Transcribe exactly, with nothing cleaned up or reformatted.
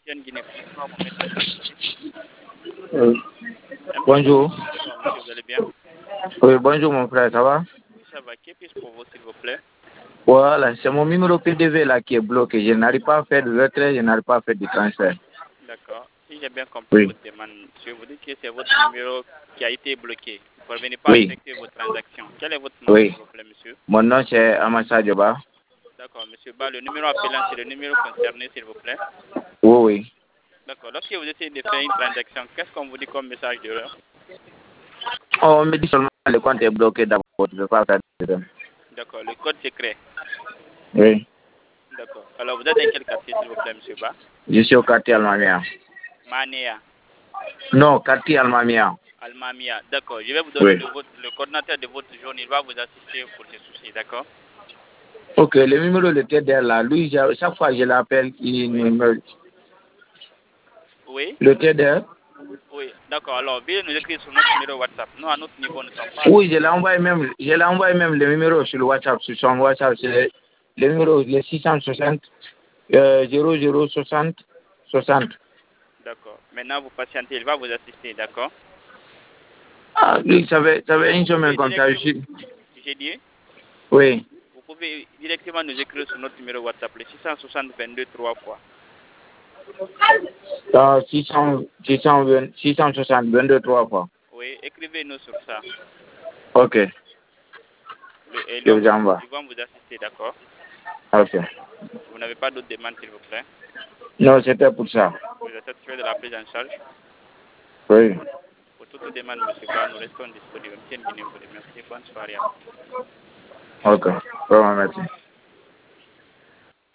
M T N Guinée, comment vous mettre en contact? Euh, bonjour. Bonsoir, monsieur, vous allez bien? Oui, bonjour mon frère, ça va? Oui, ça va. Qui puis-je pour vous, s'il vous plaît? Voilà, c'est mon numéro P D V là qui est bloqué. Je n'arrive pas à faire de retrait, je n'arrive pas à faire de transfert. D'accord. Si j'ai bien compris Oui. votre demande, monsieur, vous dites que c'est votre numéro qui a été bloqué. Vous ne parvenez pas à Oui. effectuer vos transactions. Quel est votre nom, Oui. s'il vous plaît, monsieur? Mon nom c'est Amassa Dioba. D'accord, monsieur Ba, le numéro appelant, c'est le numéro concerné, s'il vous plaît. Oui, oui. D'accord. Lorsque vous essayez de faire une transaction, qu'est-ce qu'on vous dit comme message d'erreur? Oh, on me dit seulement que le compte est bloqué d'abord, je ne peux pas faire de retrait. D'accord. Le code secret. Oui. D'accord. Alors, vous êtes dans quel quartier, s'il vous plaît, monsieur Ba? Je suis au quartier Almamia. Manéa. Non, quartier Almamia. Almamia. D'accord. Je vais vous donner Oui. le, vote, le coordinateur de votre zone. Il va vous assister pour ces soucis. D'accord? Ok, le numéro de T D R là, lui, j'ai- chaque fois que je l'appelle, il Oui. me... Oui. Le T D R? Oui. D'accord. Alors, veuillez nous écrire sur notre numéro WhatsApp. Nous, à notre niveau, nous ne sommes pas Oui, je affectés. l'ai envoyé même, je l'ai envoyé même le numéro sur le WhatsApp, sur son WhatsApp, c'est le, le numéro, le six cent soixante, euh, zéro zéro soixante, soixante. D'accord. Maintenant, vous patientez. Il va vous assister. D'accord? Ah, lui, ça fait, ça fait Vous une semaine pouvez comme ça, je directement, suis... j'ai dit, Oui. vous pouvez directement nous écrire sur notre numéro WhatsApp, le six cent soixante vingt-deux trois fois. Ah, six cents, six cent vingt, six cent soixante, vingt-deux, trois fois. Oui, écrivez-nous sur ça. Ok, Le, et je donc, vous envoie. ils vont vous assister, d'accord? Ok. Vous n'avez pas d'autres demandes, s'il vous plaît? Non, c'était pour ça. Vous êtes satisfait de la prise en charge? Oui. Pour toute demande, monsieur Ba, nous restons disponibles. M T N Guinée vous remercie. Bonne soirée à vous. Ok. Vraiment, merci.